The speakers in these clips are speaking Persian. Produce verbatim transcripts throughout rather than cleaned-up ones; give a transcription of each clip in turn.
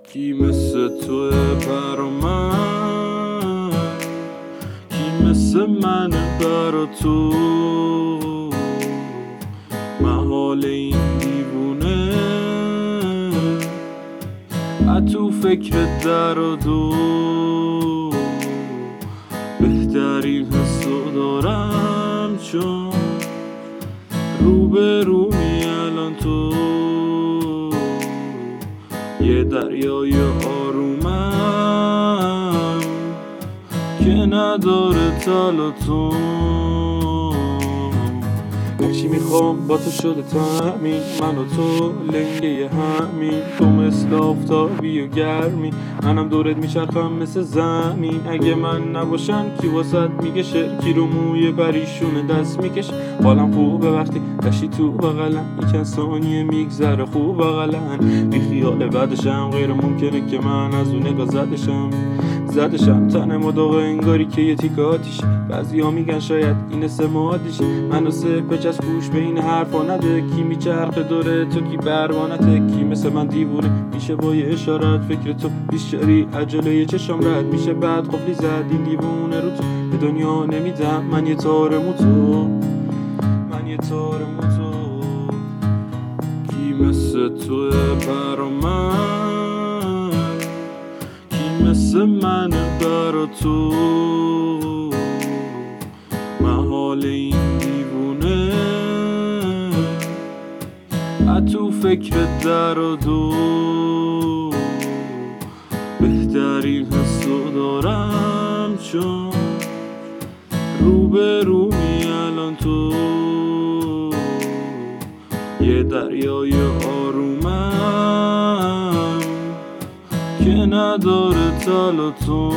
کی مثل تو برا من، کی مثل من برا تو، محال این دیوونه تو فکر در و دو، بهترین حسو دارم چون رو به رو می الان تو، یه دریای آرومم که نداره تلاطم. هرچی میخوام با تو شده تامین، من و تو لنگه همین، تو مثل آفتابی و گرمی، منم دورت میچرخم مثل زمین. اگه من نباشم کی واسط میگشه، کی رو موی پریشون دست میکشه. حالم خوبه وقتی دشتی تو بغلم، یکن ثانیه میگذره خوب بغلن. بی خیال بعدشم غیر ممکنه که من از اون نگاه زدشم زدشم تن مداغ انگاری که یه تیکه آتیشه. بعضی ها میگن شاید این سمادیشه، منو سپچ از پوش به این حرفا نده. کی میچرخه دوره تو کی بروانته، کی مثل من دیوونه میشه با یه اشارت. فکر تو بیشتری عجله یه چشم رد میشه، بعد قفلی زد این دیوونه رو تو. به دنیا نمیدم من یه تار موتو، من یه تار موتو. کی مثل تو برا من، کی مثل من برا تو، محال این دیوونه تو فکر در و دو، بهترین حسو دارم چون رو به رو می الان تو، یه دریای آرومم که نداره تلاطم.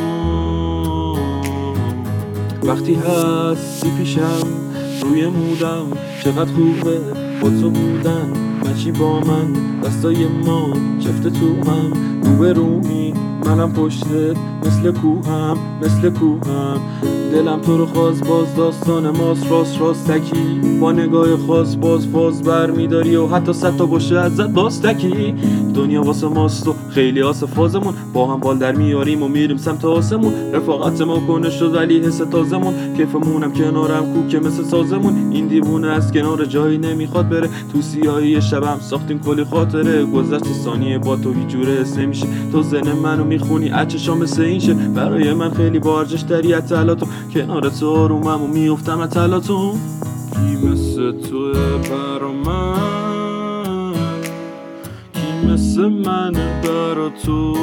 وقتی هستی پیشم روی مودم، چقدر خوبه با تو بودن. مچی با من دستای ما چفت تو هم، رو به رومی منم پشتت مثل کوهم مثل کوهم. دلم تو رو خواست باز داستان ماست، راست راستکی با نگاه خاص باز فاز بر میداری و حتی صد تا باشه ازت باز تکی. دنیا واسه ماست و خیلی آسه فازمون، با هم بال در میاریم و میریم سمت آسمون. رفاقت ما کنه شد ولی حس تازمون، کیفمونم کنارم کوکه مثل سازمون. این دیوونه از کنار جایی نمیخواد بره، تو سیاهی شبم ساختیم کلی خاطره. گذشت ثانیه با تو هیچ جوره حس نمیشه، تو ذهن منو میخونی اچشام مثل این شه. برای من خیلی با ارزش تری اطلاعاتو، کنار تو آرومم و میافتم اطلاعاتو. کی مثل تو برا من، کی مثل من برا تو،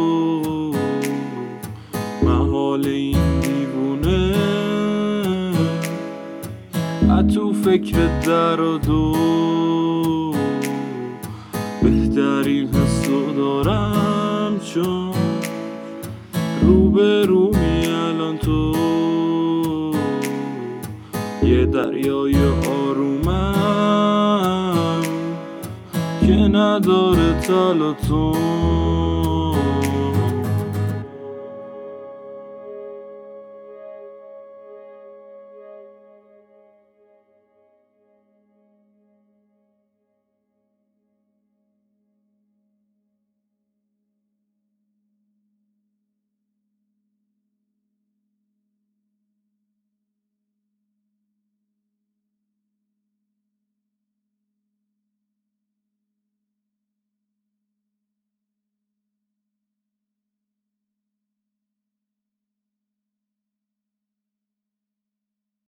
محال این دیوونه تو فکر در و دو، بهترین حسو دارم چون رو به رو می الان تو، یه دریای آرومم که نداره تلاطم.